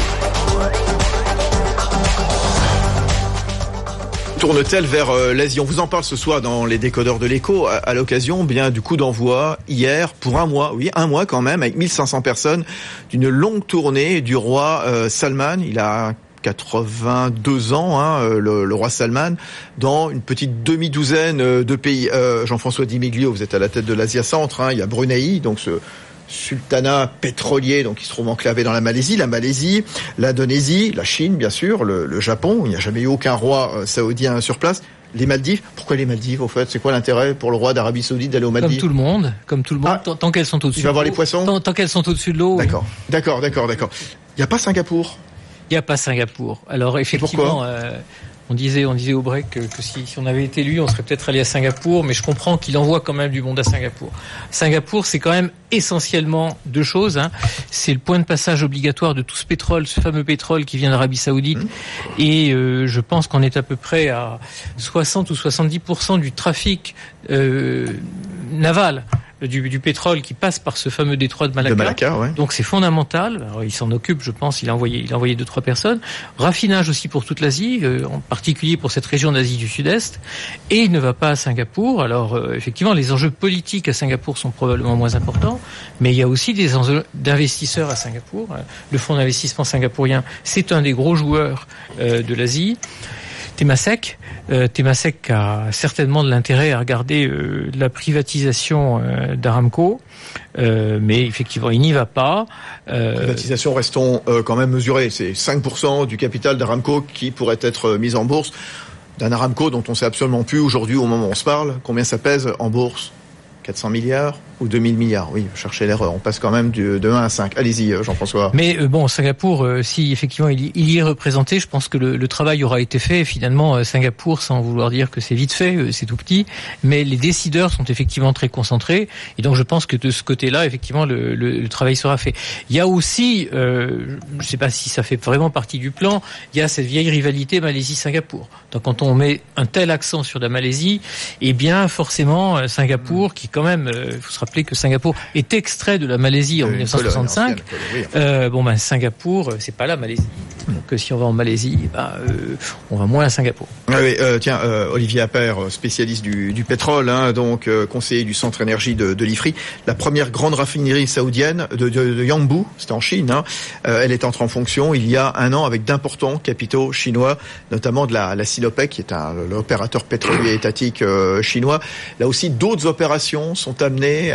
Speaker 1: Tourne-t-elle vers euh, l'Asie? On vous en parle ce soir dans les décodeurs de l'écho à, à l'occasion bien du coup d'envoi hier pour un mois, oui un mois quand même, avec mille cinq cents personnes d'une longue tournée du roi euh, Salman. Il a quatre-vingt-deux ans, hein, le, le roi Salman, dans une petite demi-douzaine de pays. Euh, Jean-François Di Miglio, vous êtes à la tête de l'Asia Centre, hein, il y a Brunei, donc ce sultanat pétrolier, donc qui se trouve enclavé dans la Malaisie, la Malaisie, l'Indonésie, la Chine, bien sûr, le, le Japon. Il n'y a jamais eu aucun roi euh, saoudien sur place. Les Maldives. Pourquoi les Maldives, au fait? C'est quoi l'intérêt pour le roi d'Arabie Saoudite d'aller aux Maldives?
Speaker 6: Comme tout le monde, comme tout le monde, ah, tant, tant qu'elles sont au-dessus.
Speaker 1: Il va voir les poissons.
Speaker 6: Tant, tant qu'elles sont au-dessus de l'eau.
Speaker 1: D'accord, oui. d'accord, d'accord, d'accord. Il n'y a pas Singapour?
Speaker 6: Il n'y a pas Singapour. Alors effectivement, euh, on disait, on disait au break que, que si, si on avait été lui, on serait peut-être allé à Singapour, mais je comprends qu'il envoie quand même du monde à Singapour. Singapour, c'est quand même essentiellement deux choses. Hein. C'est le point de passage obligatoire de tout ce pétrole, ce fameux pétrole qui vient d'Arabie Saoudite, mmh. et euh, je pense qu'on est à peu près à soixante ou soixante-dix pour cent du trafic euh, naval. Du, du pétrole qui passe par ce fameux détroit de Malacca.
Speaker 1: De Malacca, ouais.
Speaker 6: Donc c'est fondamental. Alors, il s'en occupe, je pense. Il a envoyé, il a envoyé deux trois personnes. Raffinage aussi pour toute l'Asie, euh, en particulier pour cette région d'Asie du Sud-Est. Et il ne va pas à Singapour. Alors euh, effectivement, les enjeux politiques à Singapour sont probablement moins importants, mais il y a aussi des enjeux d'investisseurs à Singapour. Le fonds d'investissement singapourien, c'est un des gros joueurs euh, de l'Asie. Temasek, euh, Temasek a certainement de l'intérêt à regarder euh, la privatisation euh, d'Aramco, euh, mais effectivement il n'y va pas.
Speaker 1: Euh... Privatisation, restons euh, quand même mesurés. C'est cinq pour cent du capital d'Aramco qui pourrait être euh, mis en bourse. D'un Aramco dont on sait absolument plus aujourd'hui au moment où on se parle combien ça pèse en bourse. quatre cents milliards ou deux mille milliards? Oui, cherchez l'erreur. On passe quand même du, de un à cinq. Allez-y, Jean-François.
Speaker 6: Mais euh, bon, Singapour, euh, si effectivement il, il y est représenté, je pense que le, le travail aura été fait. Finalement, euh, Singapour, sans vouloir dire que c'est vite fait, euh, c'est tout petit, mais les décideurs sont effectivement très concentrés. Et donc, je pense que de ce côté-là, effectivement, le, le, le travail sera fait. Il y a aussi, euh, je ne sais pas si ça fait vraiment partie du plan, il y a cette vieille rivalité Malaisie-Singapour. Donc, quand on met un tel accent sur la Malaisie, eh bien, forcément, euh, Singapour, qui quand même, il euh, faut se rappeler que Singapour est extrait de la Malaisie en dix-neuf cent soixante-cinq. Euh, bon ben Singapour, c'est pas la Malaisie. Donc si on va en Malaisie, ben, euh, on va moins à Singapour.
Speaker 1: Ah oui, euh, tiens, euh, Olivier Appert, spécialiste du, du pétrole, hein, donc euh, conseiller du centre énergie de, de l'I F R I, la première grande raffinerie saoudienne de, de, de Yanbu, c'était en Chine. Hein, euh, elle est entrée en fonction il y a un an avec d'importants capitaux chinois, notamment de la, la Sinopec, qui est un l'opérateur pétrolier étatique euh, chinois. Là aussi, d'autres opérations sont amenées à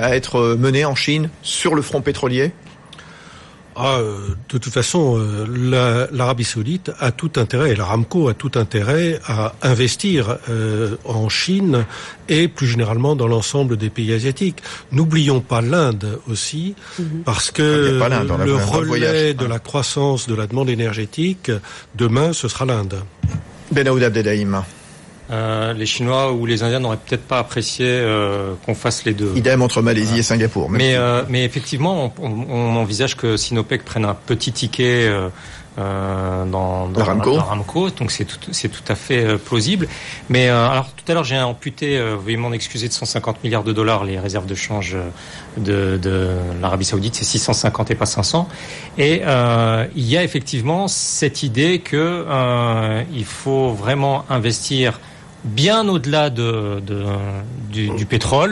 Speaker 1: à être menée en Chine sur le front pétrolier ?
Speaker 5: Ah, de toute façon, euh, la, l'Arabie Saoudite a tout intérêt, et l'Aramco a tout intérêt à investir euh, en Chine et plus généralement dans l'ensemble des pays asiatiques. N'oublions pas l'Inde aussi, mm-hmm. parce que ah, l'Inde, le relais de la croissance de la demande énergétique, demain, ce sera l'Inde.
Speaker 1: Benaoud Abdelhaim.
Speaker 4: Euh, les Chinois ou les Indiens n'auraient peut-être pas apprécié euh, qu'on fasse les deux.
Speaker 1: Idem entre Malaisie voilà. et Singapour.
Speaker 4: Mais, euh, mais effectivement, on, on, on envisage que Sinopec prenne un petit ticket euh, euh, dans, dans
Speaker 1: Aramco.
Speaker 4: Aramco, donc c'est tout, c'est tout à fait euh, plausible. Mais euh, alors tout à l'heure, j'ai amputé, euh, veuillez m'en excuser, de cent cinquante milliards de dollars les réserves de change de, de l'Arabie Saoudite, c'est six cent cinquante et pas cinq cents. Et euh, il y a effectivement cette idée que euh, il faut vraiment investir bien au-delà de, de, du, du pétrole.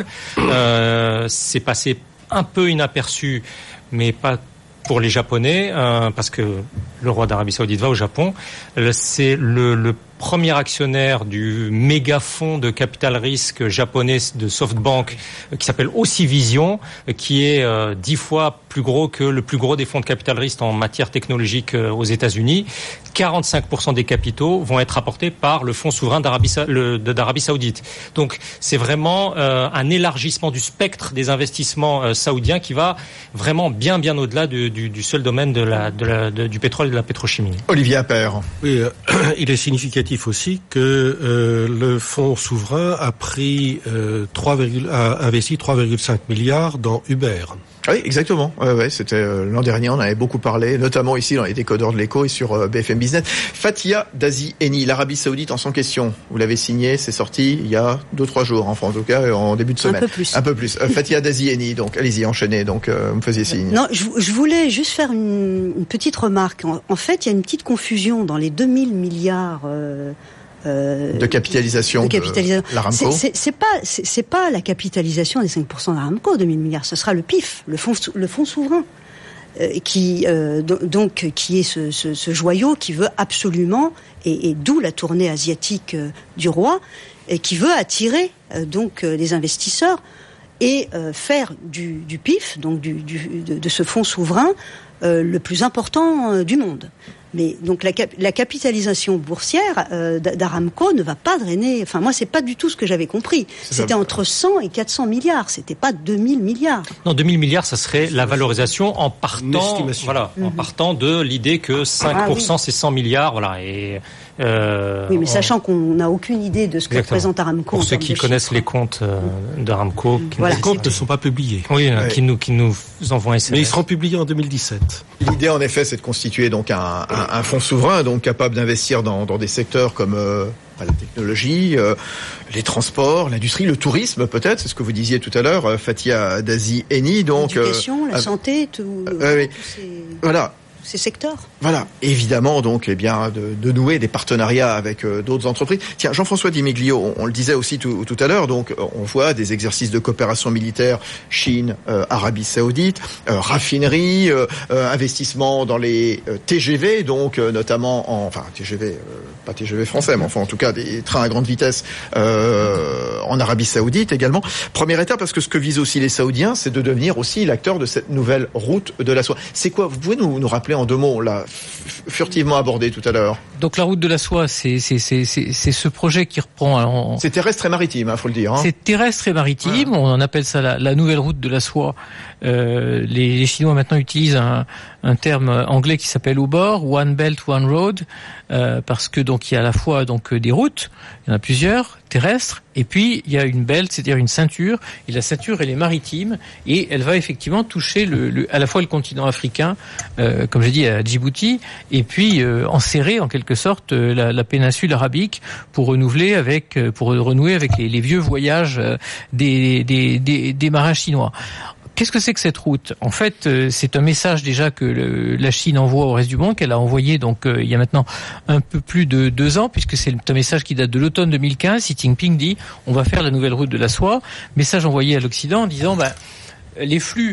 Speaker 4: Euh, c'est passé un peu inaperçu, mais pas pour les Japonais, euh, parce que le roi d'Arabie Saoudite va au Japon. C'est le, le premier actionnaire du méga fonds de capital risque japonais de SoftBank, qui s'appelle Ossivision, qui est euh, dix fois plus gros que le plus gros des fonds de capital risque en matière technologique euh, aux États-Unis. quarante-cinq pour cent des capitaux vont être apportés par le fonds souverain d'Arabie, le, d'Arabie Saoudite. Donc c'est vraiment euh, un élargissement du spectre des investissements euh, saoudiens qui va vraiment bien bien au-delà du, du, du seul domaine de la, de la, de, du pétrole et de la pétrochimie.
Speaker 1: Olivier Appert.
Speaker 5: Oui, euh, il est significatif aussi que euh, le fonds souverain a pris euh, trois, a investi trois virgule cinq milliards dans Uber.
Speaker 1: Oui, exactement. Ouais, ouais, c'était euh, l'an dernier, on en avait beaucoup parlé, notamment ici dans les décodeurs de l'Écho et sur euh, B F M Business. Fathia Dazi Eni, l'Arabie Saoudite en sans question. Vous l'avez signé, c'est sorti il y a deux trois jours, enfin en tout cas en début de semaine.
Speaker 3: Un peu plus.
Speaker 1: Un peu plus. Euh, Fathia Dazi Eni, donc allez-y, enchaînez. Donc euh, vous me faisiez signe.
Speaker 3: Non, je, je voulais juste faire une, une petite remarque. En, en fait, il y a une petite confusion dans les deux mille milliards. Euh,
Speaker 1: Euh, de capitalisation de, capitalisation. de l'Aramco.
Speaker 3: C'est, c'est, c'est pas, c'est, c'est pas la capitalisation des cinq pour cent d'Aramco, deux mille milliards. Ce sera le P I F, le fonds, le fonds souverain, euh, qui, euh, donc, qui est ce, ce, ce joyau qui veut absolument, et, et d'où la tournée asiatique euh, du roi, et qui veut attirer euh, donc euh, les investisseurs et euh, faire du, du P I F, donc du, du, de, de ce fonds souverain, euh, le plus important euh, du monde. Mais donc la, cap- la capitalisation boursière euh, d'Aramco ne va pas drainer. Enfin, moi, c'est pas du tout ce que j'avais compris. C'est C'était ça. Entre cent et quatre cents milliards. C'était pas deux mille milliards.
Speaker 4: Non, deux mille milliards, ça serait la valorisation en partant, voilà, mm-hmm. en partant de l'idée que cinq pour cent ah, oui. c'est cent milliards, voilà. Et
Speaker 3: Euh, oui, mais sachant on... qu'on n'a aucune idée de ce que Exactement. représente Aramco.
Speaker 4: Pour ceux qui connaissent
Speaker 3: chiffres.
Speaker 4: les comptes euh, d'Aramco,
Speaker 5: qui voilà, les comptes ne sont pas publiés.
Speaker 4: Oui, ouais. qui nous qui nous envoient un S M S.
Speaker 5: Mais ils seront publiés en deux mille dix-sept.
Speaker 1: L'idée, en effet, c'est de constituer donc un, un, un fonds souverain, donc capable d'investir dans, dans des secteurs comme euh, la technologie, euh, les transports, l'industrie, le tourisme, peut-être. C'est ce que vous disiez tout à l'heure, euh, Fathia Dazi Eni. Donc
Speaker 3: l'éducation, euh, la euh, santé, tout.
Speaker 1: Euh, oui.
Speaker 3: Ces...
Speaker 1: Voilà.
Speaker 3: Ces secteurs.
Speaker 1: Voilà, évidemment donc, eh bien, de, de nouer des partenariats avec euh, d'autres entreprises. Tiens, Jean-François Di Miglio, on, on le disait aussi tout, tout à l'heure, donc on voit des exercices de coopération militaire Chine, euh, Arabie Saoudite, euh, raffinerie, euh, euh, investissement dans les euh, T G V, donc euh, notamment en, enfin T G V, euh, pas T G V français, mais enfin en tout cas des trains à grande vitesse euh, en Arabie Saoudite également. Première étape, parce que ce que visent aussi les Saoudiens, c'est de devenir aussi l'acteur de cette nouvelle route de la soie. C'est quoi? Vous pouvez nous, nous rappeler en deux mots, on l'a furtivement abordé tout à l'heure.
Speaker 6: Donc la route de la soie, c'est c'est c'est c'est, c'est ce projet qui reprend. En...
Speaker 1: C'est terrestre et maritime, hein, faut le dire. Hein.
Speaker 6: C'est terrestre et maritime. Ouais. On en appelle ça la, la nouvelle route de la soie. Euh, les, les Chinois maintenant utilisent un, un terme anglais qui s'appelle au bord, One Belt One Road, euh, parce que donc il y a à la fois donc des routes, il y en a plusieurs terrestres, et puis il y a une belt, c'est-à-dire une ceinture, et la ceinture elle est maritime et elle va effectivement toucher le, le à la fois le continent africain, euh, comme j'ai dit à Djibouti, et puis euh, enserrer en quelque sorte la, la péninsule arabique pour renouveler avec, pour renouer avec les, les vieux voyages des des des, des marins chinois. Qu'est-ce que c'est que cette route? En fait, c'est un message déjà que le, la Chine envoie au reste du monde, qu'elle a envoyé donc euh, il y a maintenant un peu plus de deux ans, puisque c'est un message qui date de l'automne deux mille quinze. Xi Jinping dit on va faire la nouvelle route de la soie. Message envoyé à l'Occident en disant bah, les flux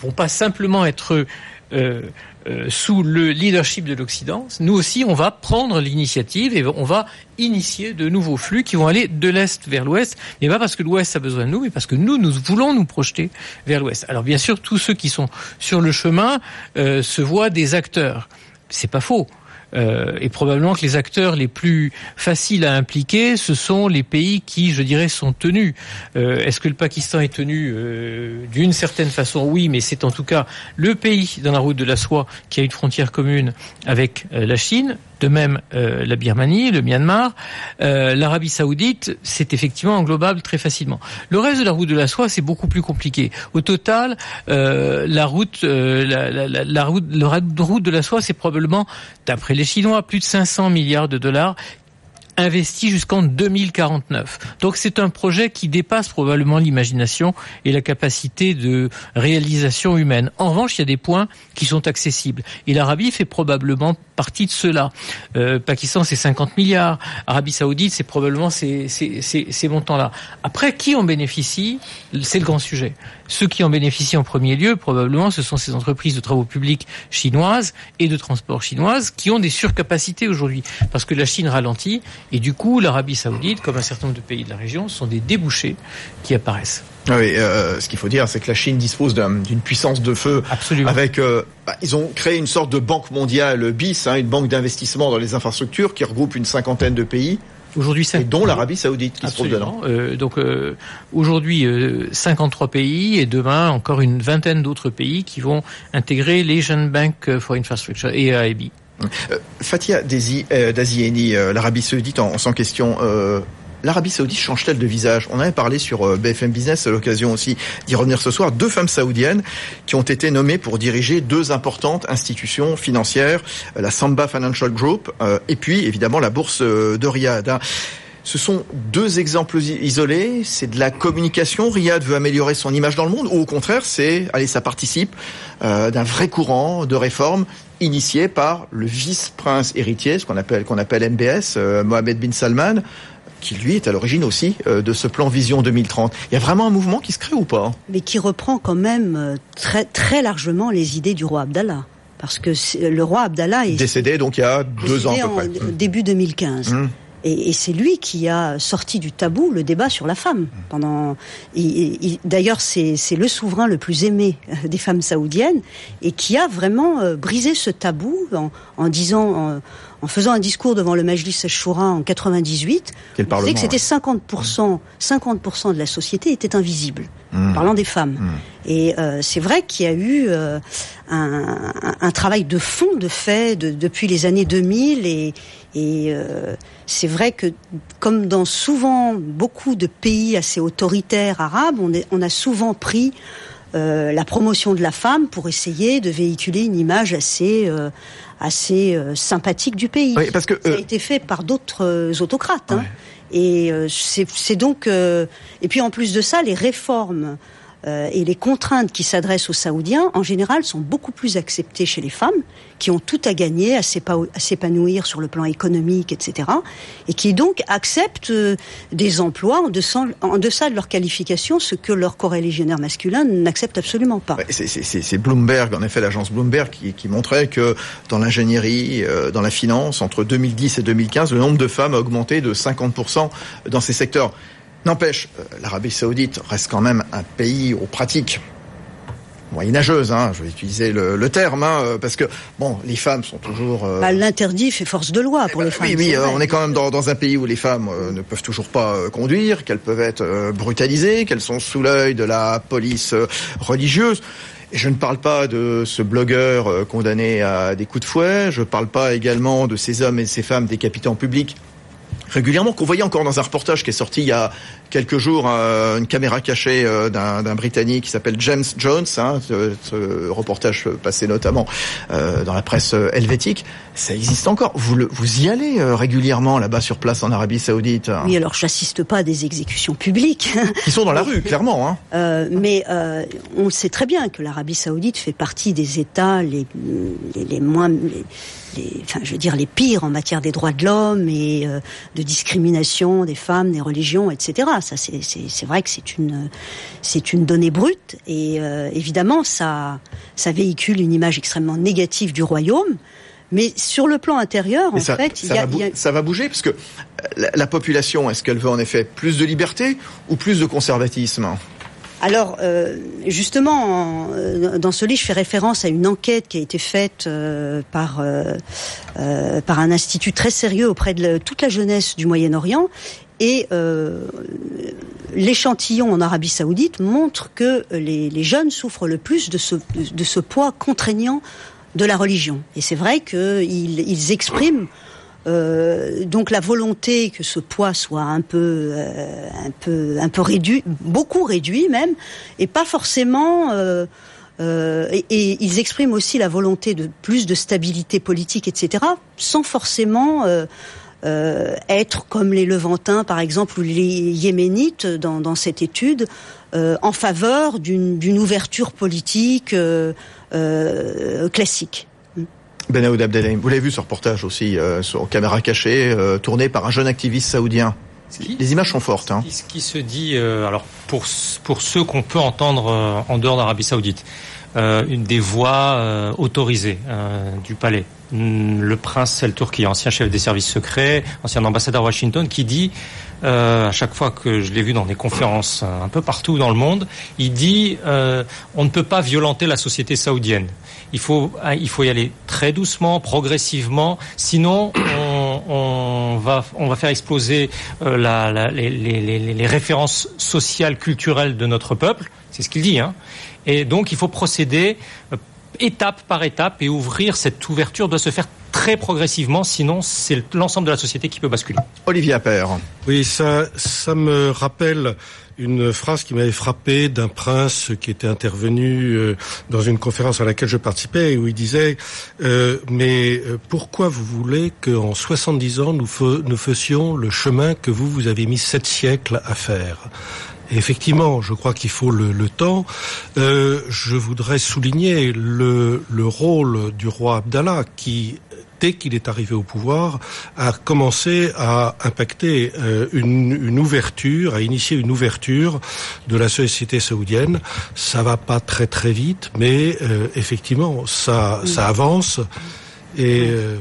Speaker 6: vont pas simplement être euh, euh, sous le leadership de l'Occident. Nous aussi, on va prendre l'initiative et on va initier de nouveaux flux qui vont aller de l'Est vers l'Ouest, mais pas parce que l'Ouest a besoin de nous, mais parce que nous, nous voulons nous projeter vers l'Ouest. Alors bien sûr, tous ceux qui sont sur le chemin euh, se voient des acteurs. C'est pas faux. Euh, et probablement que les acteurs les plus faciles à impliquer, ce sont les pays qui, je dirais, sont tenus. Euh, est-ce que le Pakistan est tenu euh, d'une certaine façon? Oui, mais c'est en tout cas le pays dans la route de la soie qui a une frontière commune avec euh, la Chine. De même, euh, la Birmanie, le Myanmar, euh, l'Arabie Saoudite, c'est effectivement englobable très facilement. Le reste de la route de la soie, c'est beaucoup plus compliqué. Au total, euh, la route, euh, la, la, la, la route, la route de la soie, c'est probablement, d'après les Chinois, plus de cinq cents milliards de dollars investi jusqu'en deux mille quarante-neuf. Donc c'est un projet qui dépasse probablement l'imagination et la capacité de réalisation humaine. En revanche, il y a des points qui sont accessibles. Et l'Arabie fait probablement partie de cela. Euh, Pakistan, c'est cinquante milliards. Arabie Saoudite, c'est probablement ces, ces, ces, ces montants-là. Après, qui en bénéficie? C'est le grand sujet. Ceux qui en bénéficient en premier lieu, probablement, ce sont ces entreprises de travaux publics chinoises et de transport chinoises qui ont des surcapacités aujourd'hui. Parce que la Chine ralentit et du coup, l'Arabie Saoudite, comme un certain nombre de pays de la région, sont des débouchés qui apparaissent.
Speaker 1: Oui, euh, ce qu'il faut dire, c'est que la Chine dispose d'un, d'une puissance de feu.
Speaker 6: Absolument.
Speaker 1: Avec, euh, bah, ils ont créé une sorte de banque mondiale B I S, hein, une banque d'investissement dans les infrastructures qui regroupe une cinquantaine de pays.
Speaker 6: Aujourd'hui,
Speaker 1: et dont l'Arabie Saoudite qui
Speaker 6: Absolument.
Speaker 1: se trouve dedans.
Speaker 6: Euh, donc euh, aujourd'hui, euh, cinquante-trois pays et demain encore une vingtaine d'autres pays qui vont intégrer l'Asian Bank for Infrastructure et A I B.
Speaker 1: Euh, Fathia Dazi, euh, Dazieni, euh, l'Arabie Saoudite en, en sans question. Euh, L'Arabie Saoudite change-t-elle de visage? On avait parlé sur B F M Business à l'occasion aussi d'y revenir ce soir. Deux femmes saoudiennes qui ont été nommées pour diriger deux importantes institutions financières, la Samba Financial Group euh, et puis évidemment la bourse de Riyad. Hein. Ce sont deux exemples isolés, c'est de la communication. Riyad veut améliorer son image dans le monde ou au contraire, c'est, allez, ça participe euh, d'un vrai courant de réforme initié par le vice-prince héritier, ce qu'on appelle, qu'on appelle M B S, euh, Mohammed bin Salman, qui lui est à l'origine aussi euh, de ce plan Vision deux mille trente. Il y a vraiment un mouvement qui se crée ou pas?
Speaker 3: Mais qui reprend quand même très, très largement les idées du roi Abdallah. Parce que le roi Abdallah est
Speaker 1: décédé donc il y a deux ans à peu près.
Speaker 3: En début deux mille quinze. Mmh. Et, et c'est lui qui a sorti du tabou le débat sur la femme. Pendant, il, il, d'ailleurs, c'est, c'est le souverain le plus aimé des femmes saoudiennes et qui a vraiment euh, brisé ce tabou en, en disant, en, en faisant un discours devant le Majlis al-Shura en quatre-vingt-dix-huit, il disait que c'était cinquante pour cent, cinquante pour cent de la société était invisible, mmh. parlant des femmes. Mmh. Et euh, c'est vrai qu'il y a eu euh, un, un, un travail de fond de fait de, depuis les années deux mille et, et euh, c'est vrai que comme dans souvent beaucoup de pays assez autoritaires arabes, on, est, on a souvent pris euh, la promotion de la femme pour essayer de véhiculer une image assez euh, assez euh, sympathique du pays.
Speaker 1: Oui, parce que, euh...
Speaker 3: ça a été fait par d'autres euh, autocrates. Hein. Ouais. Et euh, c'est, c'est donc euh, et puis en plus de ça, les réformes Euh, et les contraintes qui s'adressent aux Saoudiens, en général, sont beaucoup plus acceptées chez les femmes, qui ont tout à gagner, à, s'épa- à s'épanouir sur le plan économique, et cetera, et qui donc acceptent euh, des emplois en deçà, en deçà de leur qualification, ce que leurs coreligionnaires masculins n'acceptent absolument pas.
Speaker 1: C'est, c'est, c'est Bloomberg, en effet, l'agence Bloomberg, qui, qui montrait que dans l'ingénierie, euh, dans la finance, entre deux mille dix et deux mille quinze, le nombre de femmes a augmenté de cinquante pour cent dans ces secteurs. N'empêche, l'Arabie Saoudite reste quand même un pays aux pratiques moyenâgeuses, hein, je vais utiliser le, le terme, hein, parce que bon, les femmes sont toujours. Euh...
Speaker 3: Bah, l'interdit fait force de loi pour
Speaker 1: eh ben,
Speaker 3: les femmes.
Speaker 1: Oui, oui, euh, on est quand même dans, dans un pays où les femmes euh, ne peuvent toujours pas euh, conduire, qu'elles peuvent être euh, brutalisées, qu'elles sont sous l'œil de la police euh, religieuse. Et je ne parle pas de ce blogueur euh, condamné à des coups de fouet. Je ne parle pas également de ces hommes et ces femmes décapités en public régulièrement, qu'on voyait encore dans un reportage qui est sorti il y a quelques jours, euh, une caméra cachée euh, d'un, d'un Britannique qui s'appelle James Jones, hein, ce, ce reportage passé notamment euh, dans la presse helvétique. Ça existe encore. Vous, le, vous y allez euh, régulièrement là-bas sur place en Arabie Saoudite? Hein.
Speaker 3: Oui, alors j'assiste pas à des exécutions publiques.
Speaker 1: Qui sont dans la rue, clairement. Hein.
Speaker 3: Euh, mais euh, on sait très bien que l'Arabie Saoudite fait partie des États les, les, les moins... Les, les, enfin, je veux dire les pires en matière des droits de l'homme et euh, de discrimination des femmes, des religions, et cetera. Ça, c'est, c'est, c'est vrai que c'est une, c'est une donnée brute et euh, évidemment, ça, ça véhicule une image extrêmement négative du royaume. Mais sur le plan intérieur,
Speaker 1: Mais
Speaker 3: en
Speaker 1: ça,
Speaker 3: fait,
Speaker 1: ça,
Speaker 3: il y a,
Speaker 1: va bou-
Speaker 3: il y a...
Speaker 1: ça va bouger parce que la, la population, est-ce qu'elle veut en effet plus de liberté ou plus de conservatisme ?
Speaker 3: Alors, euh, justement, en, dans ce livre, je fais référence à une enquête qui a été faite euh, par euh, euh, par un institut très sérieux auprès de la, toute la jeunesse du Moyen-Orient. Et euh, l'échantillon en Arabie Saoudite montre que les, les jeunes souffrent le plus de ce, de ce poids contraignant de la religion. Et c'est vrai qu'ils ils expriment Euh, donc la volonté que ce poids soit un peu, euh, un peu, un peu réduit, beaucoup réduit même, et pas forcément. Euh, euh, et, et ils expriment aussi la volonté de plus de stabilité politique, et cetera, sans forcément euh, euh, être comme les Levantins, par exemple, ou les Yéménites dans, dans cette étude, euh, en faveur d'une, d'une ouverture politique euh, euh, classique.
Speaker 1: Benaoud Abdelrahim, vous l'avez vu ce reportage aussi euh, sur caméra cachée, euh, tourné par un jeune activiste saoudien.
Speaker 4: Qui,
Speaker 1: Les images sont fortes. Hein.
Speaker 4: Ce qui se dit, euh, alors pour pour ceux qu'on peut entendre euh, en dehors d'Arabie Saoudite, euh, une des voix euh, autorisées euh, du palais. Le prince El Turki, ancien chef des services secrets, ancien ambassadeur à Washington, qui dit euh, à chaque fois que je l'ai vu dans des conférences un peu partout dans le monde, il dit euh, on ne peut pas violenter la société saoudienne. Il faut il faut y aller très doucement, progressivement, sinon on, on va on va faire exploser euh, la, la, les, les, les références sociales, culturelles de notre peuple. C'est ce qu'il dit, hein. Et donc il faut procéder euh, étape par étape, et ouvrir cette ouverture doit se faire très progressivement, sinon c'est l'ensemble de la société qui peut basculer.
Speaker 1: Olivier Appert.
Speaker 5: Oui, ça, ça me rappelle une phrase qui m'avait frappé d'un prince qui était intervenu euh, dans une conférence à laquelle je participais, où il disait euh, mais euh, pourquoi vous voulez qu'en soixante-dix ans nous, fe- nous fassions le chemin que vous, vous avez mis sept siècles à faire? Et effectivement, je crois qu'il faut le, le temps. Euh, je voudrais souligner le, le rôle du roi Abdallah qui, dès qu'il est arrivé au pouvoir, a commencé à impacter euh, une, une ouverture, à initier une ouverture de la société saoudienne. Ça va pas très très vite, mais euh, effectivement, ça, ça avance. Et euh,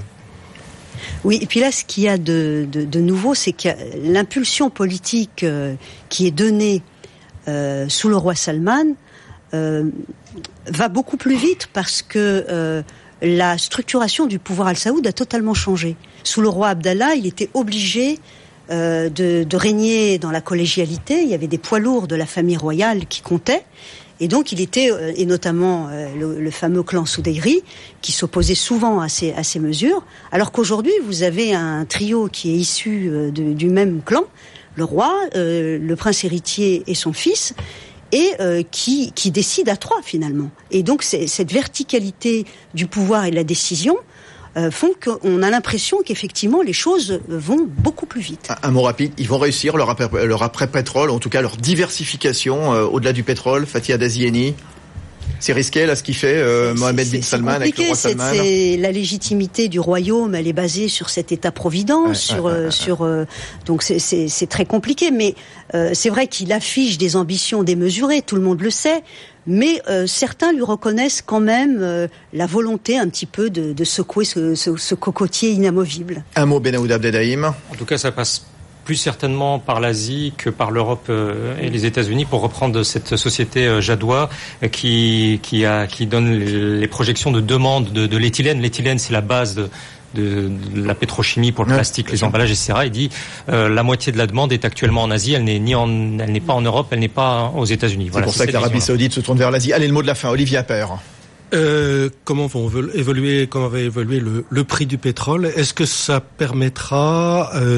Speaker 3: oui, et puis là, ce qu'il y a de, de, de nouveau, c'est que l'impulsion politique euh, qui est donnée euh, sous le roi Salman euh, va beaucoup plus vite parce que euh, la structuration du pouvoir al-Saoud a totalement changé. Sous le roi Abdallah, il était obligé euh, de, de régner dans la collégialité. Il y avait des poids lourds de la famille royale qui comptaient. Et donc il était, et notamment le, le fameux clan Soudayri, qui s'opposait souvent à ces, à ces mesures, alors qu'aujourd'hui vous avez un trio qui est issu de, du même clan, le roi, euh, le prince héritier et son fils, et euh, qui, qui décide à trois finalement. Et donc c'est, cette verticalité du pouvoir et de la décision Euh, font qu'on a l'impression qu'effectivement les choses vont beaucoup plus vite.
Speaker 1: Un, un mot rapide, ils vont réussir leur après, leur après-pétrole, en tout cas leur diversification euh, au-delà du pétrole. Fathia Dazieni, c'est risqué là ce qu'il fait euh, Mohamed bin Salman avec le roi Salman.
Speaker 3: C'est, c'est la légitimité du royaume, elle est basée sur cet État-providence, ouais, sur ouais, ouais, sur euh, donc c'est, c'est c'est très compliqué. Mais euh, c'est vrai qu'il affiche des ambitions démesurées, tout le monde le sait. Mais euh, certains lui reconnaissent quand même euh, la volonté un petit peu de, de secouer ce, ce, ce cocotier inamovible.
Speaker 1: Un mot, Benaoud Abdelrahim.
Speaker 4: En tout cas, ça passe plus certainement par l'Asie que par l'Europe euh, et les États-Unis, pour reprendre cette société euh, Jadwa euh, qui qui a qui donne les, les projections de demande de, de l'éthylène. L'éthylène, c'est la base de De, de la pétrochimie pour le ouais, plastique, les emballages, et cetera. Il dit euh, la moitié de la demande est actuellement en Asie. Elle n'est ni en, elle n'est pas en Europe, elle n'est pas aux États-Unis.
Speaker 1: C'est voilà, pour c'est ça que l'Arabie Saoudite se tourne vers l'Asie. Allez, le mot de la fin, Olivier Appert.
Speaker 5: Euh, comment vont évoluer, comment va évoluer le, le prix du pétrole? Est-ce que ça permettra euh,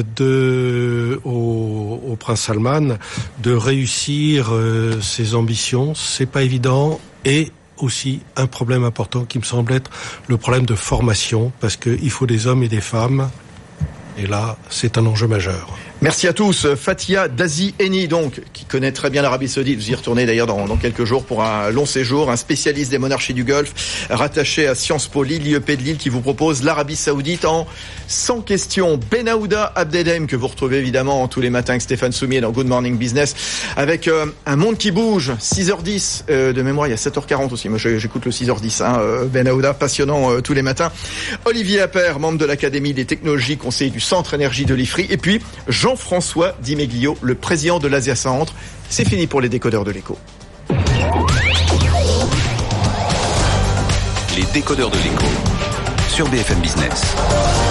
Speaker 5: de au, au prince Salman de réussir euh, ses ambitions? C'est pas évident. Et aussi un problème important qui me semble être le problème de formation, parce qu'il faut des hommes et des femmes, et là c'est un enjeu majeur.
Speaker 1: Merci à tous. Fathia Dazi Eni, donc, qui connaît très bien l'Arabie Saoudite. Vous y retournez d'ailleurs dans, dans quelques jours pour un long séjour. Un spécialiste des monarchies du Golfe, rattaché à Sciences Po Lille, l'I E P de Lille, qui vous propose l'Arabie Saoudite en cent questions. Benahouda Abdelhem, que vous retrouvez évidemment tous les matins avec Stéphane Soumier dans Good Morning Business, avec euh, un monde qui bouge. six heures dix euh, de mémoire, il y a sept heures quarante aussi. Moi, j'écoute le six heures dix. Hein, euh, Benahouda, passionnant euh, tous les matins. Olivier Appert, membre de l'Académie des technologies, conseiller du Centre Énergie de l'I F R I. Et puis, Jean-François Di Meglio, le président de l'Asia Centre. C'est fini pour les décodeurs de l'écho.
Speaker 2: Les décodeurs de l'écho sur B F M Business.